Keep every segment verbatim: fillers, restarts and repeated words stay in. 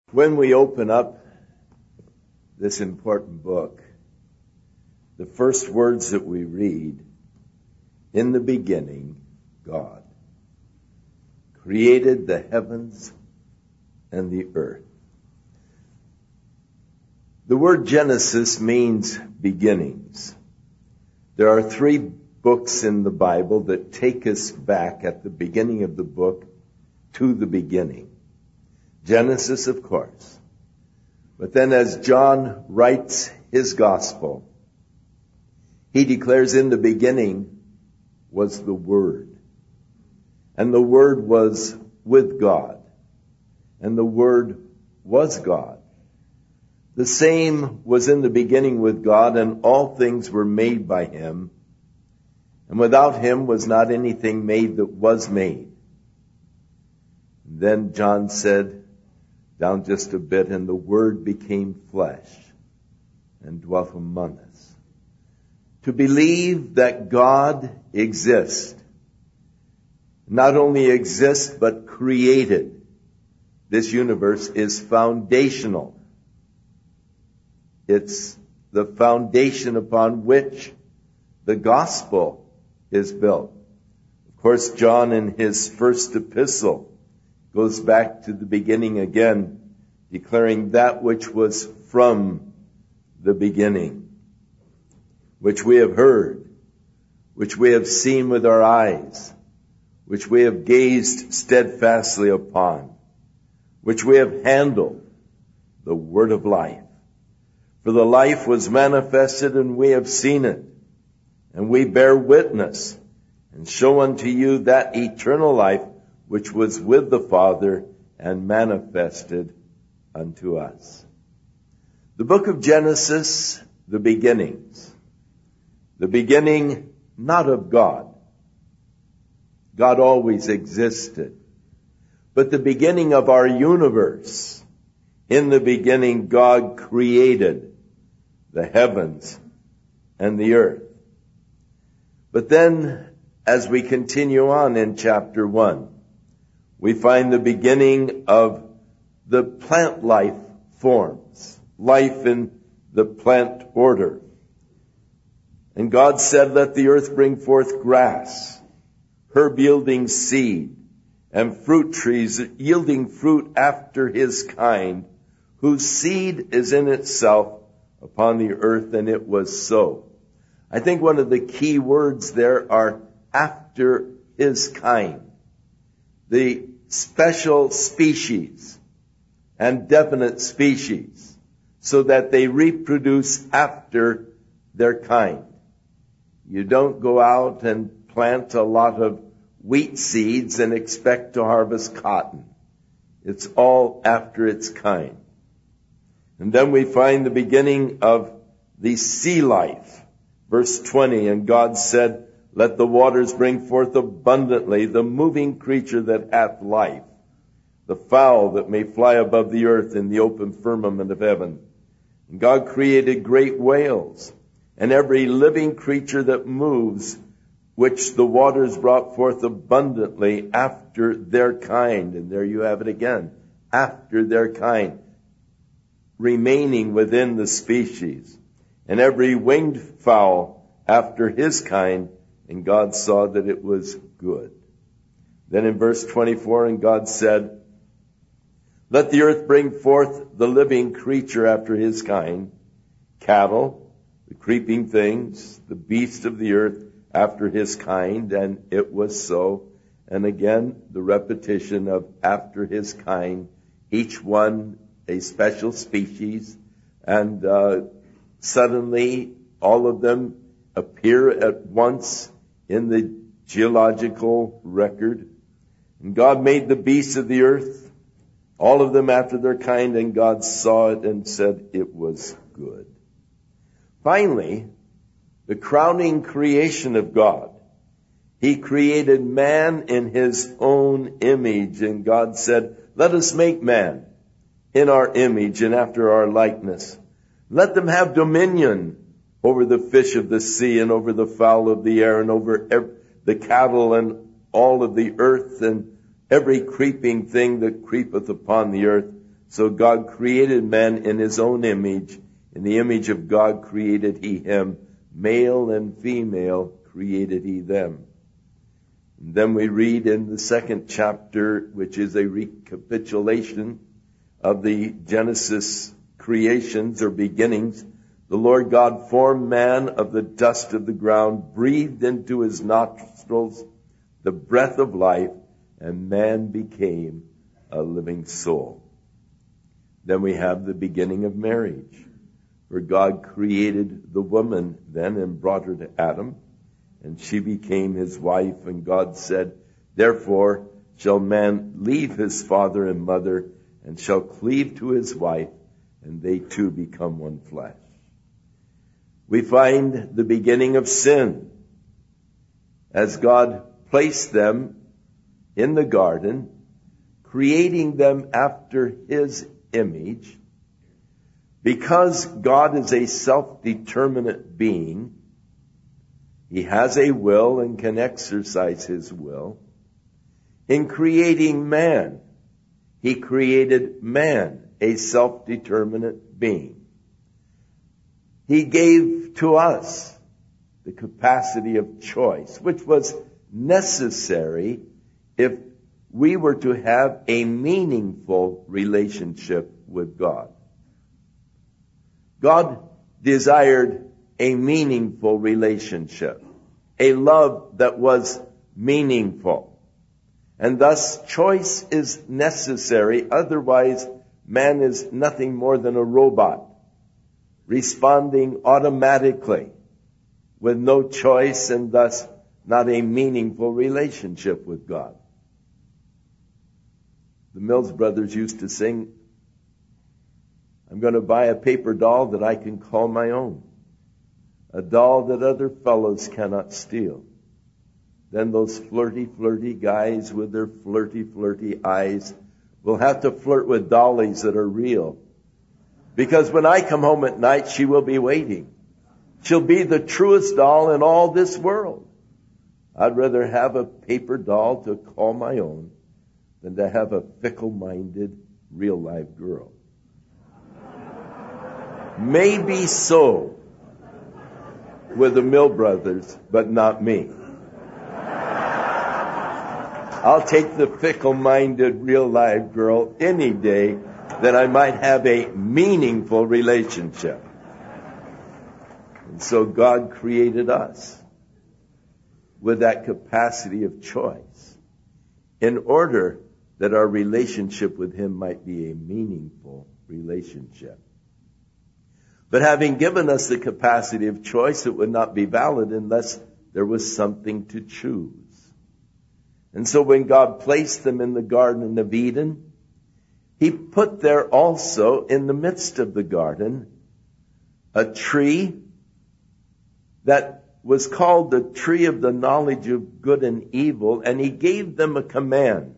When we open up this important book, the first words that we read, in the beginning, God created the heavens and the earth. The word Genesis means beginnings. There are three books in the Bible that take us back at the beginning of the book to the beginning. Genesis, of course. But then as John writes his gospel, he declares in the beginning was the Word. And the Word was with God. And the Word was God. The same was in the beginning with God, and all things were made by Him. And without Him was not anything made that was made. And then John said, down just a bit, and the Word became flesh and dwelt among us. To believe that God exists, not only exists, but created this universe is foundational. It's the foundation upon which the gospel is built. Of course, John in his first epistle goes back to the beginning again, declaring that which was from the beginning, which we have heard, which we have seen with our eyes, which we have gazed steadfastly upon, which we have handled, the word of life. For the life was manifested, and we have seen it, and we bear witness, and show unto you that eternal life which was with the Father and manifested unto us. The book of Genesis, the beginnings. The beginning not of God. God always existed. But the beginning of our universe. In the beginning, God created the heavens and the earth. But then, as we continue on in chapter one, we find the beginning of the plant life forms, life in the plant order. And God said, let the earth bring forth grass, herb yielding seed, and fruit trees yielding fruit after his kind, whose seed is in itself upon the earth, and it was so. I think one of the key words there are after his kind. The special species and definite species, so that they reproduce after their kind. You don't go out and plant a lot of wheat seeds and expect to harvest cotton. It's all after its kind. And then we find the beginning of the sea life. Verse twenty, and God said, let the waters bring forth abundantly the moving creature that hath life, the fowl that may fly above the earth in the open firmament of heaven. And God created great whales, and every living creature that moves, which the waters brought forth abundantly after their kind. And there you have it again, after their kind, remaining within the species. And every winged fowl after his kind, and God saw that it was good. Then in verse twenty-four, and God said, let the earth bring forth the living creature after his kind, cattle, the creeping things, the beasts of the earth after his kind, and it was so. And again, the repetition of after his kind, each one a special species, and uh, suddenly all of them appear at once in the geological record. And God made the beasts of the earth, all of them after their kind, and God saw it and said it was good. Finally, the crowning creation of God. He created man in his own image, and God said, let us make man in our image and after our likeness. Let them have dominion over the fish of the sea, and over the fowl of the air, and over every, the cattle, and all of the earth, and every creeping thing that creepeth upon the earth. So God created man in his own image. In the image of God created he him. Male and female created he them. And then we read in the second chapter, which is a recapitulation of the Genesis creations or beginnings. The Lord God formed man of the dust of the ground, breathed into his nostrils the breath of life, and man became a living soul. Then we have the beginning of marriage, where God created the woman then and brought her to Adam, and she became his wife. And God said, therefore shall man leave his father and mother, and shall cleave to his wife, and they two become one flesh. We find the beginning of sin as God placed them in the garden, creating them after his image. Because God is a self-determinate being, he has a will and can exercise his will. In creating man, he created man, a self-determinate being. He gave to us the capacity of choice, which was necessary if we were to have a meaningful relationship with God. God desired a meaningful relationship, a love that was meaningful. And thus choice is necessary. Otherwise, man is nothing more than a robot, responding automatically with no choice, and thus not a meaningful relationship with God. The Mills brothers used to sing, I'm going to buy a paper doll that I can call my own, a doll that other fellows cannot steal. Then those flirty, flirty guys with their flirty, flirty eyes will have to flirt with dollies that are real. Because when I come home at night, she will be waiting. She'll be the truest doll in all this world. I'd rather have a paper doll to call my own than to have a fickle-minded, real-life girl. Maybe so with the Mill brothers, but not me. I'll take the fickle-minded, real-life girl any day that I might have a meaningful relationship. And so God created us with that capacity of choice in order that our relationship with him might be a meaningful relationship. But having given us the capacity of choice, it would not be valid unless there was something to choose. And so when God placed them in the Garden of Eden, he put there also in the midst of the garden a tree that was called the tree of the knowledge of good and evil, and he gave them a command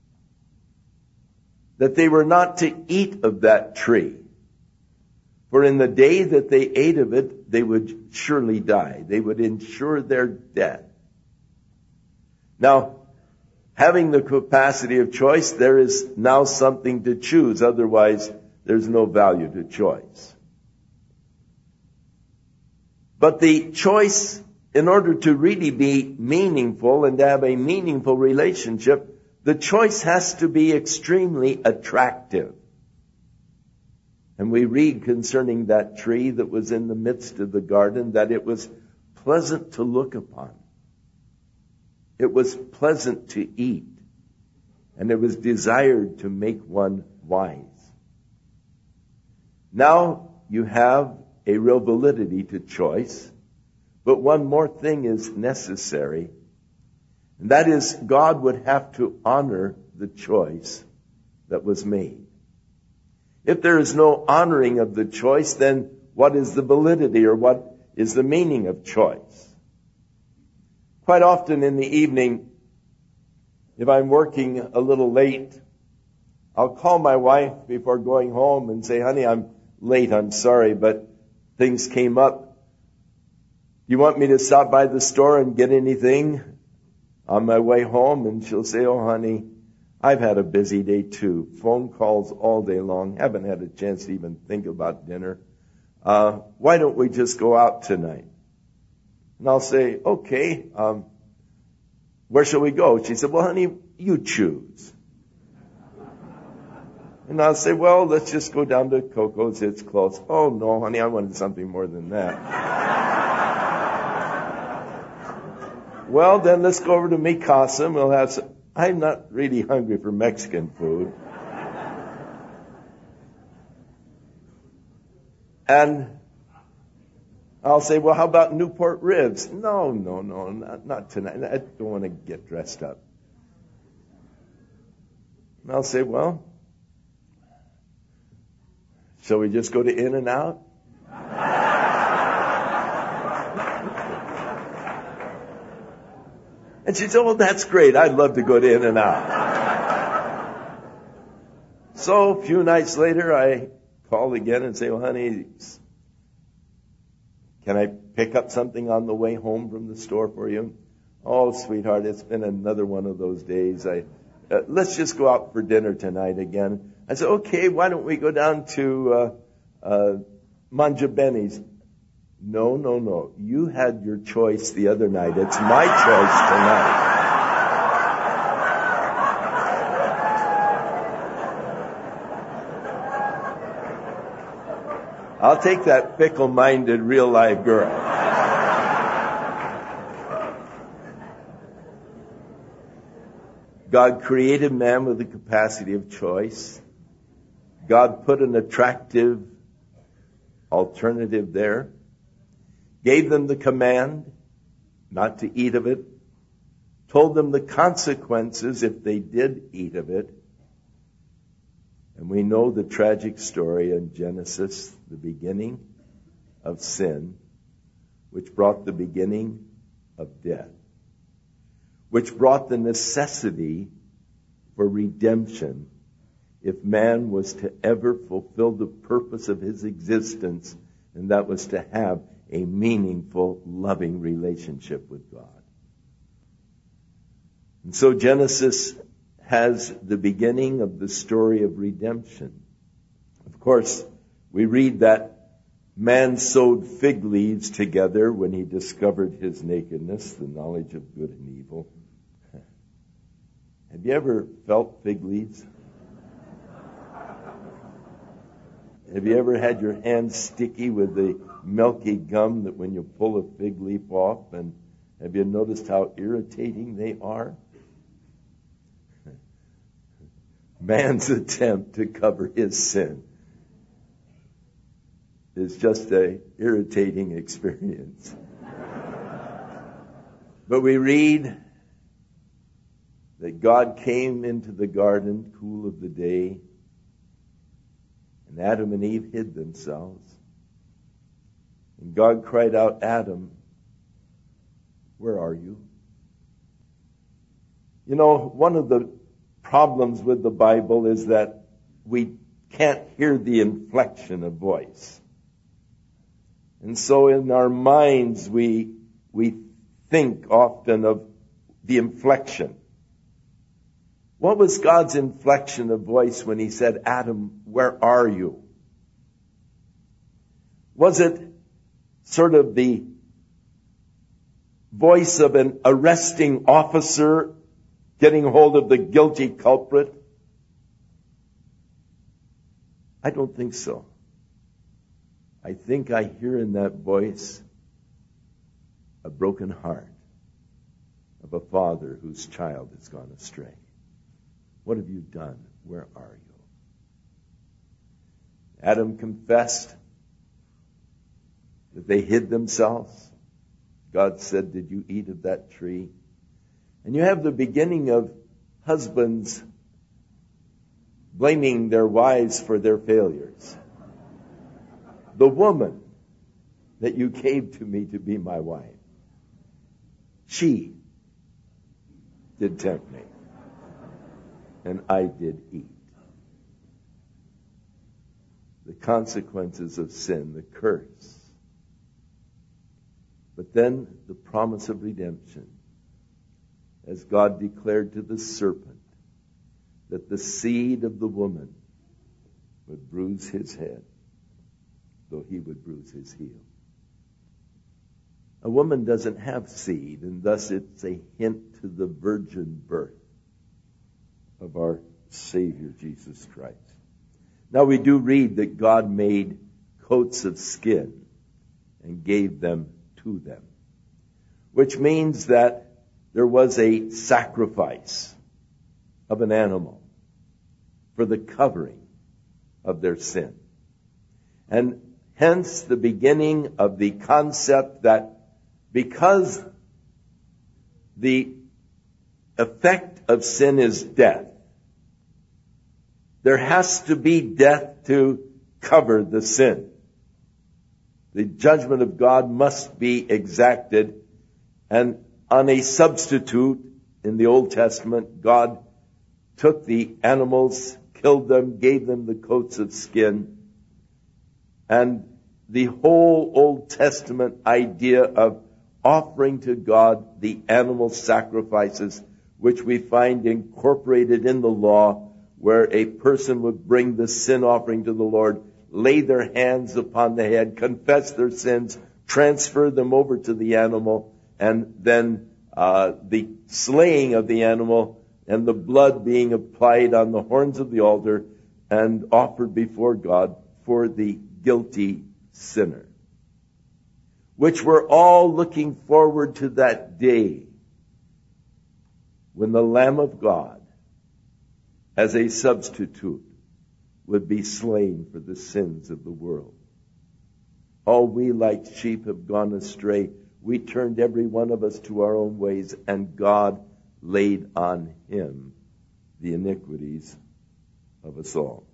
that they were not to eat of that tree. For in the day that they ate of it, they would surely die. They would ensure their death. Now, having the capacity of choice, there is now something to choose. Otherwise, there's no value to choice. But the choice, in order to really be meaningful and to have a meaningful relationship, the choice has to be extremely attractive. And we read concerning that tree that was in the midst of the garden that it was pleasant to look upon. It was pleasant to eat. And it was desired to make one wise. Now you have a real validity to choice. But one more thing is necessary. And that is, God would have to honor the choice that was made. If there is no honoring of the choice, then what is the validity or what is the meaning of choice? Quite often in the evening, if I'm working a little late, I'll call my wife before going home and say, honey, I'm late, I'm sorry, but things came up. You want me to stop by the store and get anything on my way home? And she'll say, oh, honey, I've had a busy day too. Phone calls all day long. Haven't had a chance to even think about dinner. Uh, why don't we just go out tonight? And I'll say, okay, um, where shall we go? She said, well, honey, you choose. And I'll say, well, let's just go down to Coco's. It's close. Oh, no, honey, I wanted something more than that. Well, then let's go over to Mi Casa and we'll have some. I'm not really hungry for Mexican food. And I'll say, well, how about Newport Ribs? No, no, no, not, not tonight. I don't want to get dressed up. And I'll say, well, shall we just go to In-N-Out? And she said, oh, that's great. I'd love to go to In-N-Out. So a few nights later, I called again and say, well, honey, can I pick up something on the way home from the store for you? Oh, sweetheart, it's been another one of those days. I uh, let's just go out for dinner tonight again. I said, okay, why don't we go down to uh, uh, Mangiabene's? No, no, no. You had your choice the other night. It's my choice tonight. I'll take that fickle-minded, real-life girl. God created man with the capacity of choice. God put an attractive alternative there. Gave them the command not to eat of it. Told them the consequences if they did eat of it. And we know the tragic story in Genesis, the beginning of sin, which brought the beginning of death, which brought the necessity for redemption if man was to ever fulfill the purpose of his existence, and that was to have a meaningful, loving relationship with God. And so Genesis has the beginning of the story of redemption. Of course, we read that man sewed fig leaves together when he discovered his nakedness, the knowledge of good and evil. Have you ever felt fig leaves? Have you ever had your hands sticky with the milky gum that when you pull a fig leaf off? And have you noticed how irritating they are? Man's attempt to cover his sin is just an irritating experience. But we read that God came into the garden, cool of the day, and Adam and Eve hid themselves. And God cried out, Adam, where are you? You know, one of the problems with the Bible is that we can't hear the inflection of voice. And so in our minds, we, we think often of the inflection. What was God's inflection of voice when he said, Adam, where are you? Was it sort of the voice of an arresting officer getting hold of the guilty culprit? I don't think so. I think I hear in that voice a broken heart of a father whose child has gone astray. What have you done? Where are you? Adam confessed that they hid themselves. God said, did you eat of that tree? And you have the beginning of husbands blaming their wives for their failures. The woman that you gave to me to be my wife, she did tempt me, and I did eat. The consequences of sin, the curse. But then the promise of redemption, as God declared to the serpent, that the seed of the woman would bruise his head, though he would bruise his heel. A woman doesn't have seed, and thus it's a hint to the virgin birth of our Savior Jesus Christ. Now we do read that God made coats of skin and gave them to them, which means that there was a sacrifice of an animal for the covering of their sin. And hence the beginning of the concept that because the effect of sin is death, there has to be death to cover the sin. The judgment of God must be exacted, and on a substitute in the Old Testament, God took the animals, killed them, gave them the coats of skin, and the whole Old Testament idea of offering to God the animal sacrifices, which we find incorporated in the law, where a person would bring the sin offering to the Lord, lay their hands upon the head, confess their sins, transfer them over to the animal, and then uh, the slaying of the animal and the blood being applied on the horns of the altar and offered before God for the guilty sinner. Which we're all looking forward to that day when the Lamb of God, as a substitute, would be slain for the sins of the world. All we like sheep have gone astray. We turned every one of us to our own ways, and God laid on him the iniquities of us all.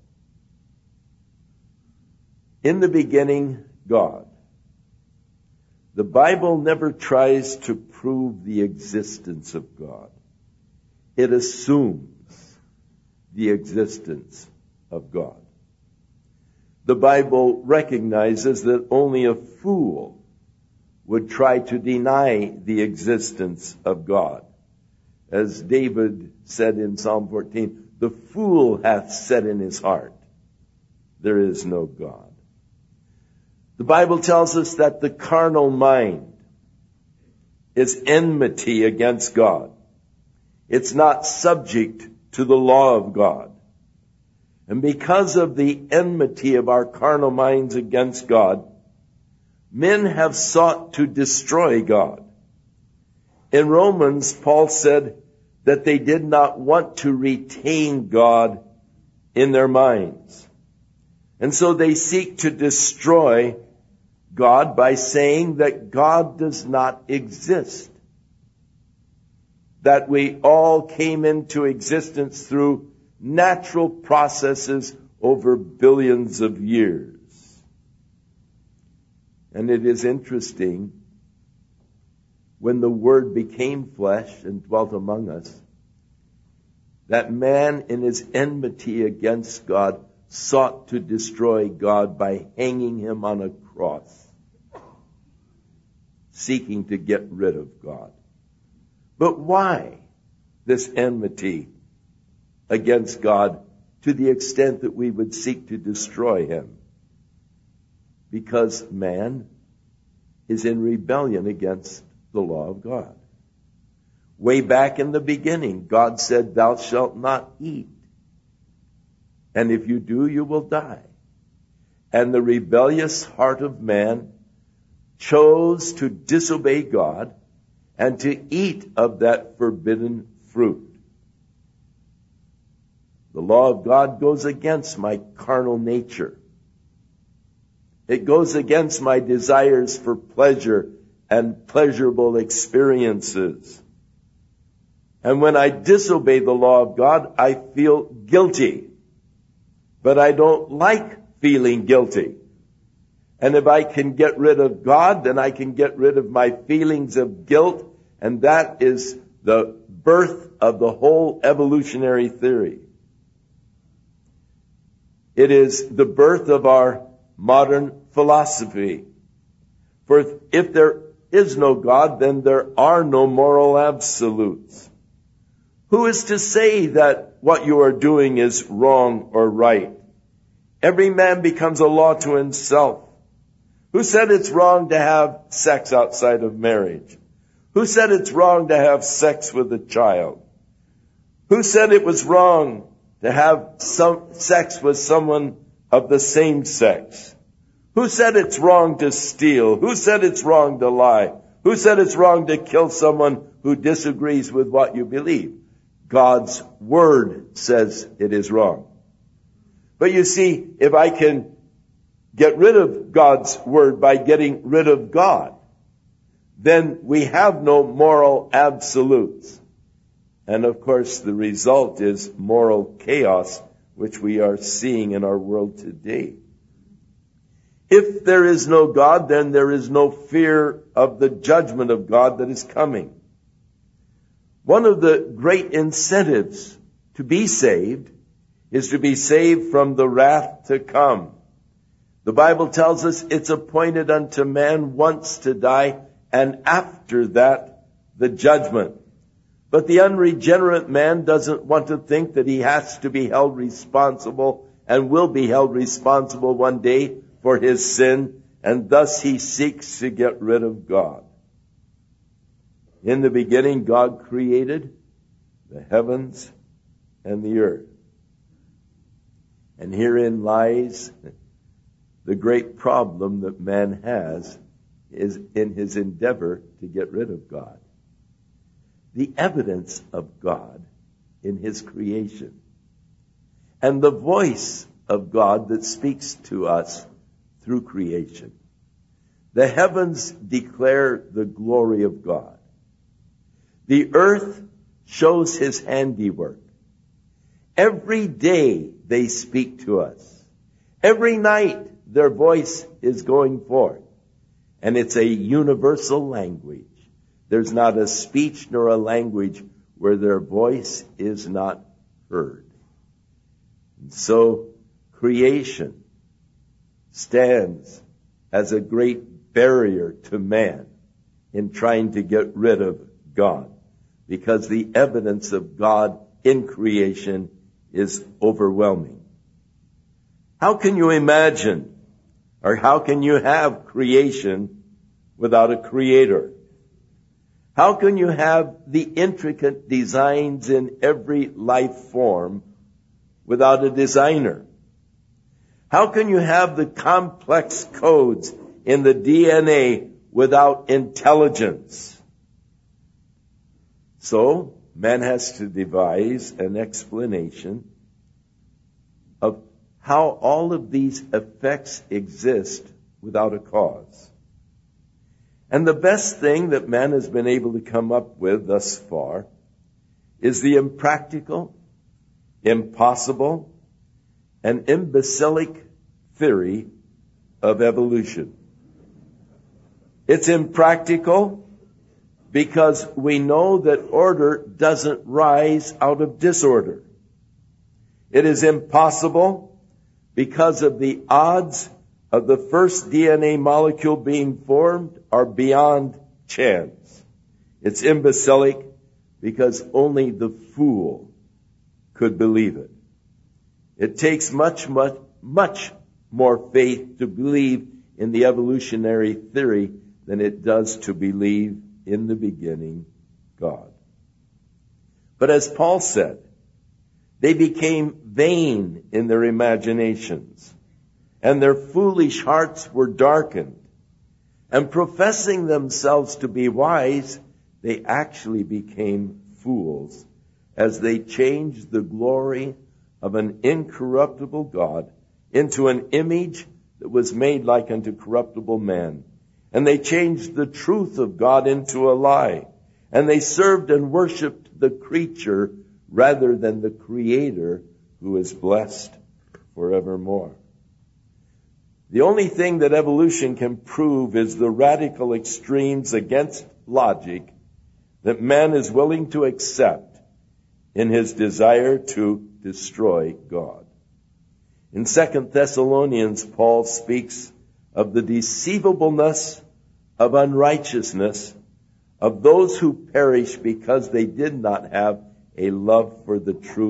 In the beginning, God. The Bible never tries to prove the existence of God. It assumes the existence of God. The Bible recognizes that only a fool would try to deny the existence of God. As David said in Psalm fourteen, the fool hath said in his heart, there is no God. The Bible tells us that the carnal mind is enmity against God. It's not subject to the law of God. And because of the enmity of our carnal minds against God, men have sought to destroy God. In Romans, Paul said that they did not want to retain God in their minds. And so they seek to destroy God by saying that God does not exist. That we all came into existence through natural processes over billions of years. And it is interesting, when the Word became flesh and dwelt among us, that man in his enmity against God sought to destroy God by hanging him on a cross, seeking to get rid of God. But why this enmity against God to the extent that we would seek to destroy him? Because man is in rebellion against the law of God. Way back in the beginning, God said, thou shalt not eat. And if you do, you will die. And the rebellious heart of man chose to disobey God and to eat of that forbidden fruit. The law of God goes against my carnal nature. It goes against my desires for pleasure and pleasurable experiences. And when I disobey the law of God, I feel guilty. But I don't like feeling guilty. And if I can get rid of God, then I can get rid of my feelings of guilt. And that is the birth of the whole evolutionary theory. It is the birth of our modern philosophy. For if there is no God, then there are no moral absolutes. Who is to say that what you are doing is wrong or right. Every man becomes a law to himself. Who said it's wrong to have sex outside of marriage? Who said it's wrong to have sex with a child? Who said it was wrong to have some sex with someone of the same sex? Who said it's wrong to steal? Who said it's wrong to lie? Who said it's wrong to kill someone who disagrees with what you believe? God's word says it is wrong. But you see, if I can get rid of God's word by getting rid of God, then we have no moral absolutes. And of course, the result is moral chaos, which we are seeing in our world today. If there is no God, then there is no fear of the judgment of God that is coming. One of the great incentives to be saved is to be saved from the wrath to come. The Bible tells us it's appointed unto man once to die, and after that, the judgment. But the unregenerate man doesn't want to think that he has to be held responsible and will be held responsible one day for his sin, and thus he seeks to get rid of God. In the beginning, God created the heavens and the earth. And herein lies the great problem that man has is in his endeavor to get rid of God. The evidence of God in his creation and the voice of God that speaks to us through creation. The heavens declare the glory of God. The earth shows his handiwork. Every day they speak to us. Every night their voice is going forth. And it's a universal language. There's not a speech nor a language where their voice is not heard. And so creation stands as a great barrier to man in trying to get rid of God, because the evidence of God in creation is overwhelming. How can you imagine, or how can you have creation without a creator? How can you have the intricate designs in every life form without a designer? How can you have the complex codes in the D N A without intelligence? So, man has to devise an explanation of how all of these effects exist without a cause. And the best thing that man has been able to come up with thus far is the impractical, impossible, and imbecilic theory of evolution. It's impractical because we know that order doesn't rise out of disorder. It is impossible because of the odds of the first D N A molecule being formed are beyond chance. It's imbecilic because only the fool could believe it. It takes much, much, much more faith to believe in the evolutionary theory than it does to believe in the beginning God. But as Paul said, they became vain in their imaginations, and their foolish hearts were darkened. And professing themselves to be wise, they actually became fools as they changed the glory of an incorruptible God into an image that was made like unto corruptible man. And they changed the truth of God into a lie. And they served and worshiped the creature rather than the Creator, who is blessed forevermore. The only thing that evolution can prove is the radical extremes against logic that man is willing to accept in his desire to destroy God. In Second Thessalonians, Paul speaks of the deceivableness of unrighteousness of those who perish because they did not have a love for the truth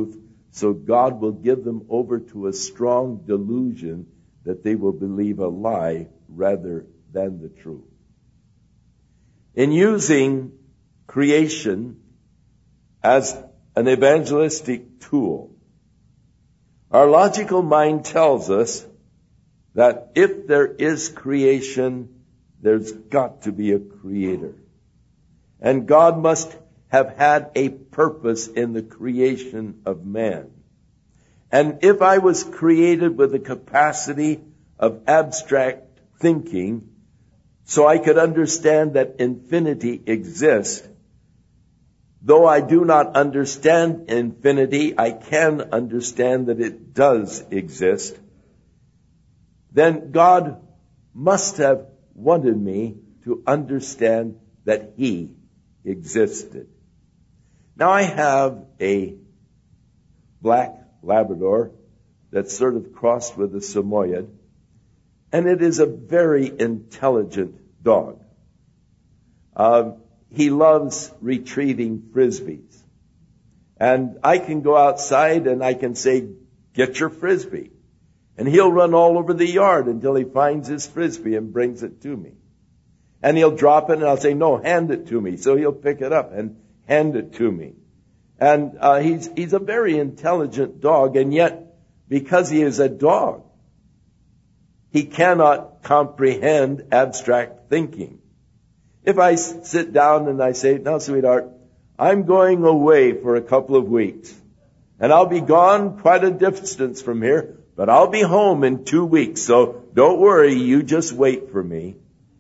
So God will give them over to a strong delusion that they will believe a lie rather than the truth. In using creation as an evangelistic tool, our logical mind tells us that if there is creation, there's got to be a creator. And God must have had a purpose in the creation of man. And if I was created with the capacity of abstract thinking, so I could understand that infinity exists, though I do not understand infinity, I can understand that it does exist, then God must have wanted me to understand that He existed. Now I have a black Labrador that's sort of crossed with a Samoyed, and it is a very intelligent dog. Um, he loves retrieving frisbees. And I can go outside and I can say, get your frisbee. And he'll run all over the yard until he finds his frisbee and brings it to me. And he'll drop it and I'll say, no, hand it to me. So he'll pick it up and hand it to me. And uh, he's he's a very intelligent dog, and yet, because he is a dog, he cannot comprehend abstract thinking. If I sit down and I say, now, sweetheart, I'm going away for a couple of weeks, and I'll be gone quite a distance from here, but I'll be home in two weeks, so don't worry, you just wait for me.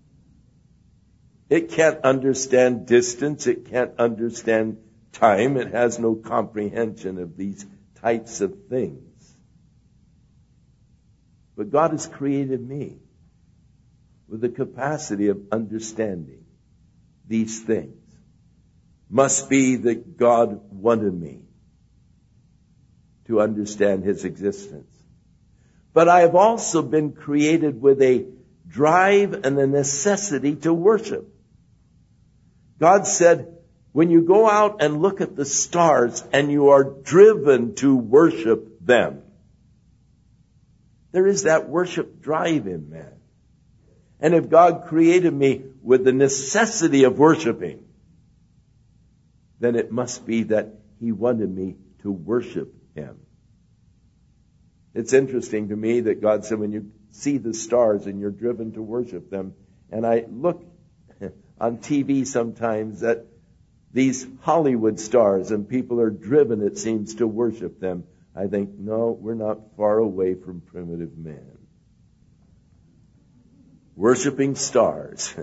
It can't understand distance, it can't understand time, it has no comprehension of these types of things. But God has created me with the capacity of understanding these things. Must be that God wanted me to understand His existence. But I have also been created with a drive and a necessity to worship. God said, when you go out and look at the stars and you are driven to worship them, there is that worship drive in man. And if God created me with the necessity of worshiping, then it must be that He wanted me to worship Him. It's interesting to me that God said when you see the stars and you're driven to worship them, and I look on T V sometimes at these Hollywood stars and people are driven, it seems, to worship them. I think, no, we're not far away from primitive man. Worshipping stars.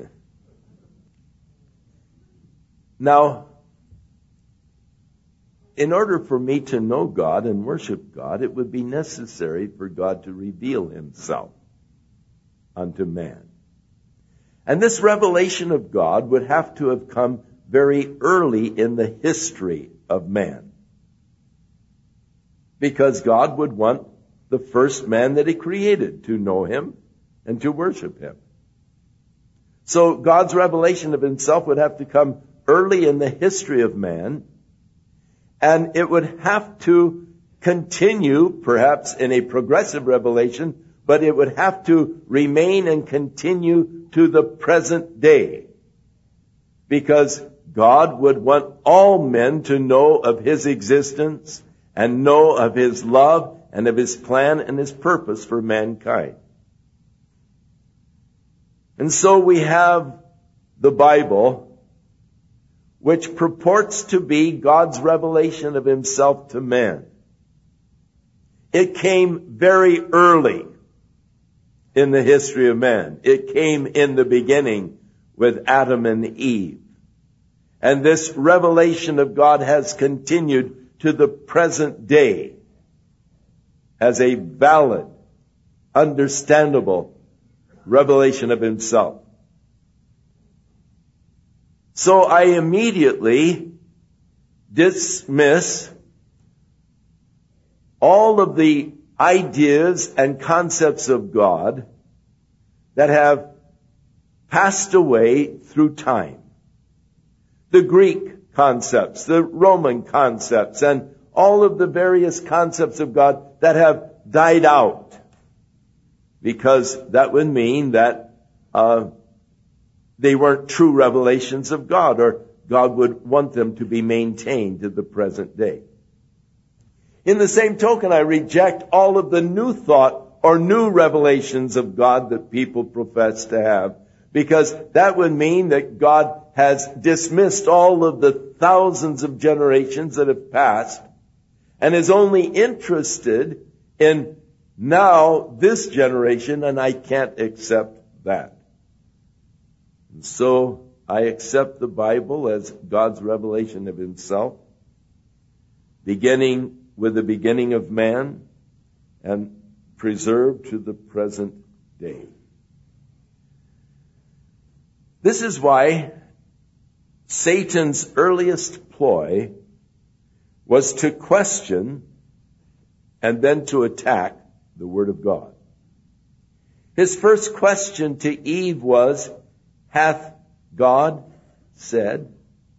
Now, in order for me to know God and worship God, it would be necessary for God to reveal Himself unto man. And this revelation of God would have to have come very early in the history of man. Because God would want the first man that He created to know Him and to worship Him. So God's revelation of Himself would have to come early in the history of man, and it would have to continue, perhaps in a progressive revelation, but it would have to remain and continue to the present day. Because God would want all men to know of His existence and know of His love and of His plan and His purpose for mankind. And so we have the Bible, which purports to be God's revelation of Himself to man. It came very early in the history of man. It came in the beginning with Adam and Eve. And this revelation of God has continued to the present day as a valid, understandable revelation of Himself. So I immediately dismiss all of the ideas and concepts of God that have passed away through time. The Greek concepts, the Roman concepts, and all of the various concepts of God that have died out. Because that would mean that uh, they weren't true revelations of God, or God would want them to be maintained to the present day. In the same token, I reject all of the new thought or new revelations of God that people profess to have, because that would mean that God has dismissed all of the thousands of generations that have passed and is only interested in now this generation, and I can't accept that. And so I accept the Bible as God's revelation of himself, beginning with the beginning of man and preserved to the present day. This is why Satan's earliest ploy was to question and then to attack the Word of God. His first question to Eve was, hath God said?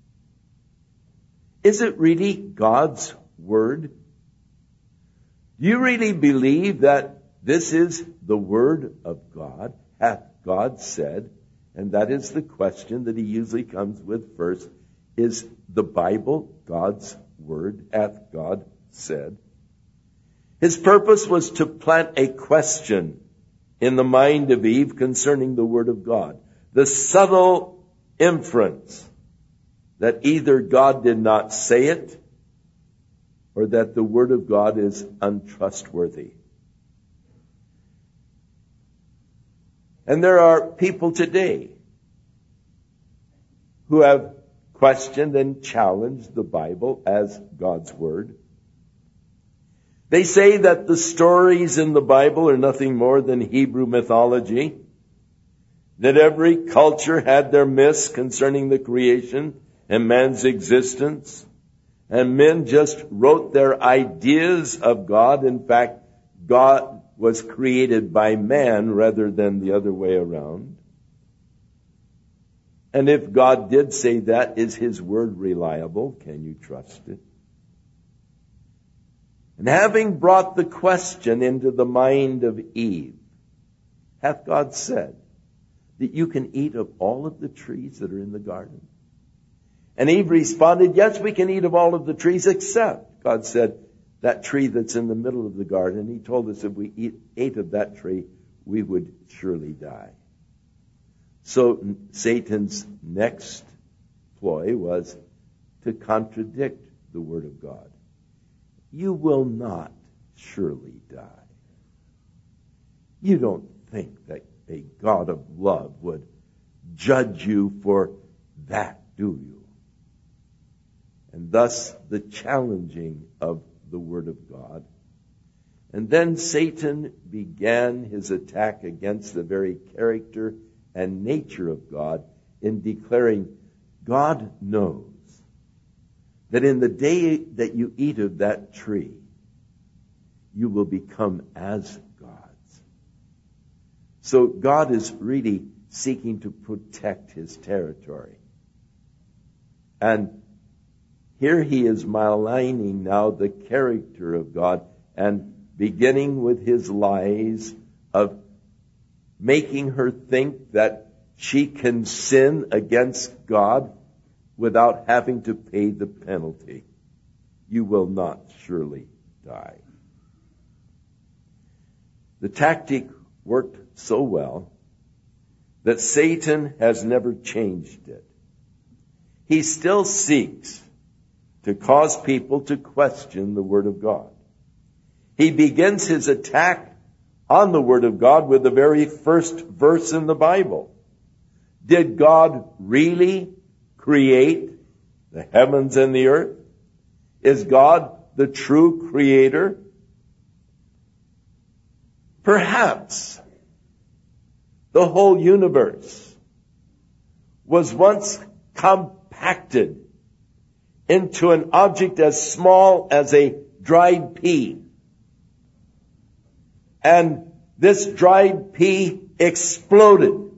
Is it really God's Word? Do you really believe that this is the Word of God? Hath God said? And that is the question that he usually comes with first. Is the Bible God's Word? Hath God said? His purpose was to plant a question in the mind of Eve concerning the Word of God. The subtle inference that either God did not say it or that the Word of God is untrustworthy. And there are people today who have questioned and challenged the Bible as God's Word. They say that the stories in the Bible are nothing more than Hebrew mythology, that every culture had their myths concerning the creation and man's existence, and men just wrote their ideas of God. In fact, God was created by man rather than the other way around. And if God did say that, is his word reliable? Can you trust it? And having brought the question into the mind of Eve, hath God said that you can eat of all of the trees that are in the garden? And Eve responded, yes, we can eat of all of the trees, except, God said, that tree that's in the middle of the garden. He told us if we eat, ate of that tree, we would surely die. So Satan's next ploy was to contradict the Word of God. You will not surely die. You don't think that a God of love would judge you for that, do you? And thus the challenging of the Word of God. And then Satan began his attack against the very character and nature of God in declaring, God knows that in the day that you eat of that tree, you will become as gods. So God is really seeking to protect his territory. And here he is maligning now the character of God and beginning with his lies of making her think that she can sin against God without having to pay the penalty. You will not surely die. The tactic worked so well that Satan has never changed it. He still seeks to cause people to question the Word of God. He begins his attack on the Word of God with the very first verse in the Bible. Did God really create the heavens and the earth? Is God the true creator? Perhaps the whole universe was once compacted into an object as small as a dried pea. And this dried pea exploded.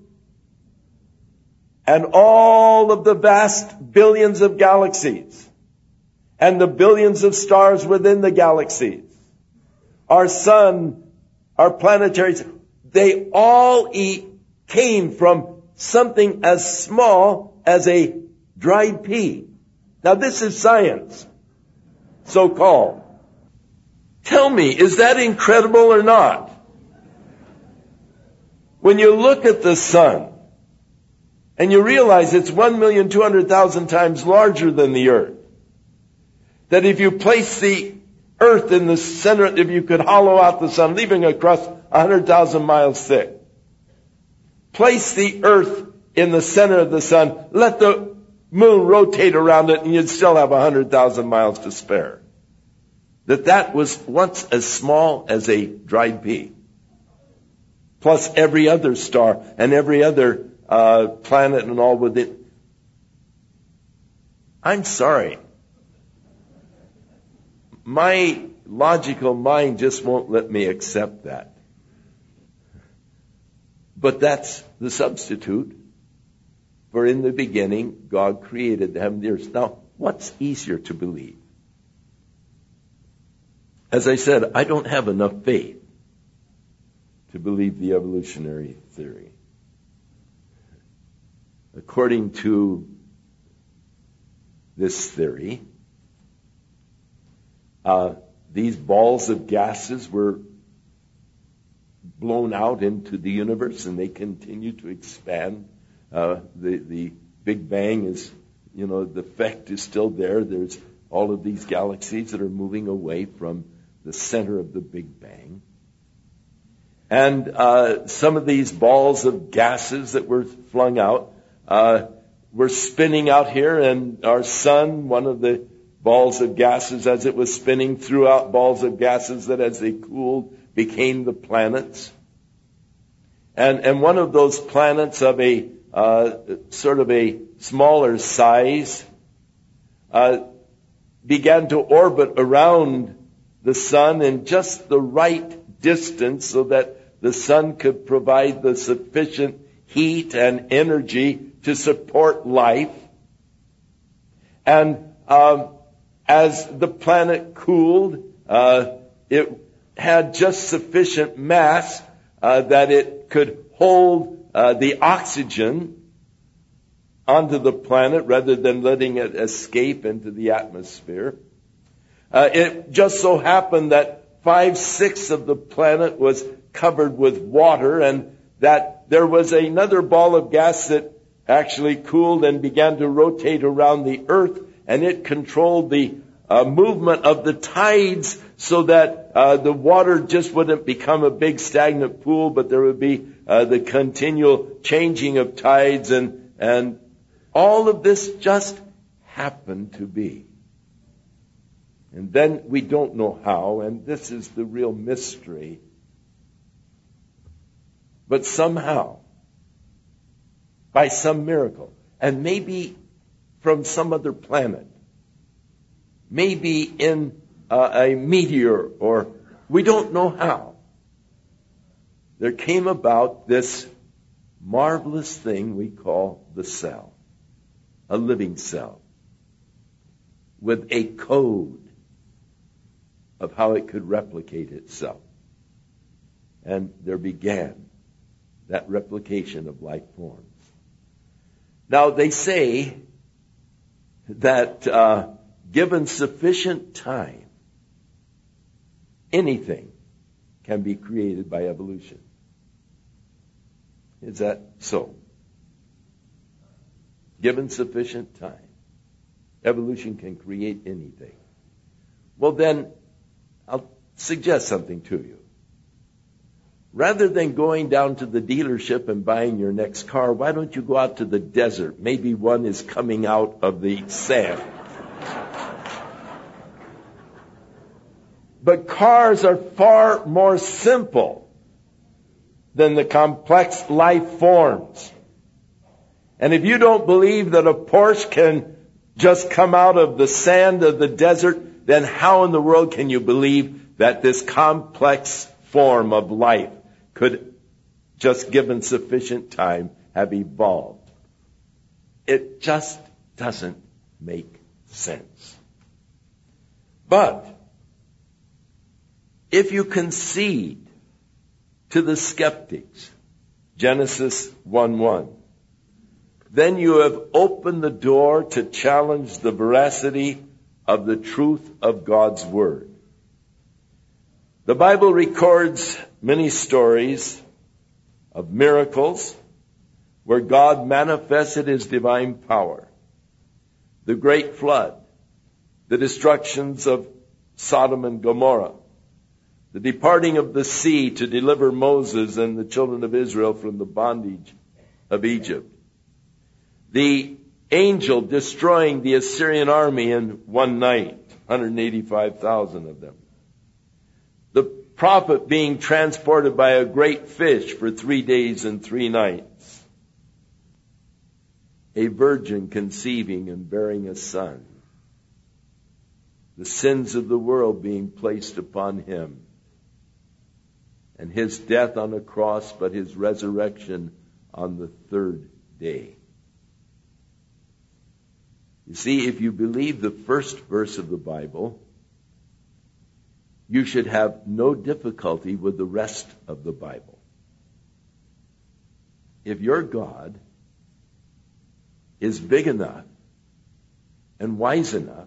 And all of the vast billions of galaxies and the billions of stars within the galaxies, our sun, our planetaries, they all eat, came from something as small as a dried pea. Now this is science, so-called. Tell me, is that incredible or not? When you look at the sun, and you realize it's one million two hundred thousand times larger than the earth, that if you place the earth in the center, if you could hollow out the sun, leaving a crust one hundred thousand miles thick, place the earth in the center of the sun, let the moon rotate around it, and you'd still have one hundred thousand miles to spare. That that was once as small as a dried pea. Plus every other star and every other uh, planet and all with it. I'm sorry. My logical mind just won't let me accept that. But that's the substitute for in the beginning, God created the heaven and the earth. Now, what's easier to believe? As I said, I don't have enough faith to believe the evolutionary theory. According to this theory, uh, these balls of gases were blown out into the universe, and they continue to expand. Uh, the the Big Bang is, you know, the effect is still there. There's all of these galaxies that are moving away from the center of the Big Bang. And uh, some of these balls of gases that were flung out uh, were spinning out here, and our sun, one of the balls of gases, as it was spinning, threw out balls of gases that, as they cooled, became the planets. And and one of those planets of a uh, sort of a smaller size uh, began to orbit around the sun in just the right distance so that the sun could provide the sufficient heat and energy to support life. And um, as the planet cooled, uh, it had just sufficient mass uh, that it could hold uh, the oxygen onto the planet rather than letting it escape into the atmosphere. Uh, it just so happened that five-sixths of the planet was covered with water, and that there was another ball of gas that actually cooled and began to rotate around the earth, and it controlled the uh, movement of the tides so that uh, the water just wouldn't become a big stagnant pool, but there would be uh, the continual changing of tides, and and all of this just happened to be. And then we don't know how, and this is the real mystery. But somehow, by some miracle, and maybe from some other planet, maybe in uh, a meteor, or we don't know how, there came about this marvelous thing we call the cell, a living cell, with a code of how it could replicate itself. And there began that replication of life forms. Now, they say that uh, given sufficient time, anything can be created by evolution. Is that so? Given sufficient time, evolution can create anything. Well, then, I'll suggest something to you. Rather than going down to the dealership and buying your next car, why don't you go out to the desert? Maybe one is coming out of the sand. But cars are far more simple than the complex life forms. And if you don't believe that a Porsche can just come out of the sand of the desert, then how in the world can you believe that this complex form of life could, just given sufficient time, have evolved? It just doesn't make sense. But if you concede to the skeptics, Genesis one one, then you have opened the door to challenge the veracity of the truth of God's Word. The Bible records many stories of miracles where God manifested His divine power. The great flood, the destructions of Sodom and Gomorrah, the departing of the sea to deliver Moses and the children of Israel from the bondage of Egypt, the angel destroying the Assyrian army in one night, one hundred eighty-five thousand of them, the prophet being transported by a great fish for three days and three nights, a virgin conceiving and bearing a son, the sins of the world being placed upon him, and his death on a cross, but his resurrection on the third day. You see, if you believe the first verse of the Bible, you should have no difficulty with the rest of the Bible. If your God is big enough and wise enough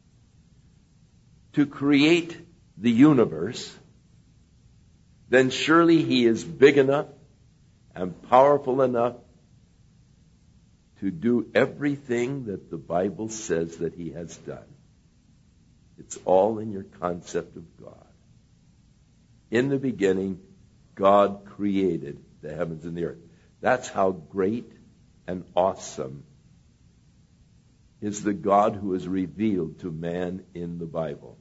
to create the universe, then surely He is big enough and powerful enough to do everything that the Bible says that He has done. It's all in your concept of God. In the beginning, God created the heavens and the earth. That's how great and awesome is the God who is revealed to man in the Bible.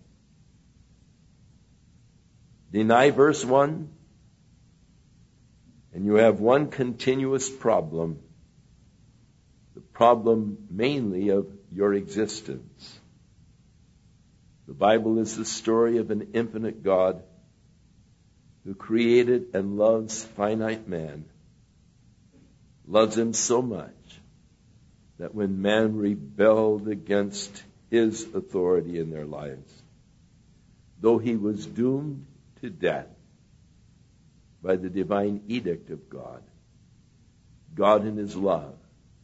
Deny verse one, and you have one continuous problem. The problem mainly of your existence. The Bible is the story of an infinite God who created and loves finite man, loves him so much that when man rebelled against His authority in their lives, though he was doomed to death by the divine edict of God, God in His love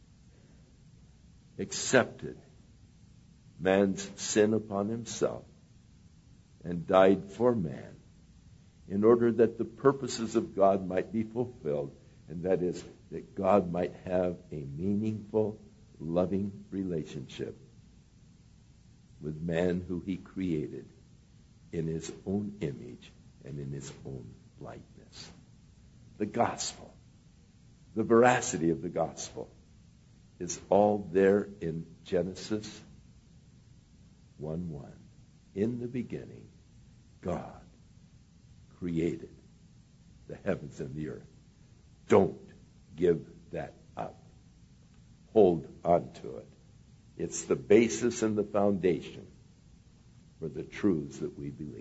accepted man's sin upon Himself and died for man in order that the purposes of God might be fulfilled, and that is, that God might have a meaningful, loving relationship with man who He created in His own image and in His own likeness. The gospel, the veracity of the gospel, is all there in Genesis one one. In the beginning, God created the heavens and the earth. Don't give that up. Hold on to it. It's the basis and the foundation for the truths that we believe.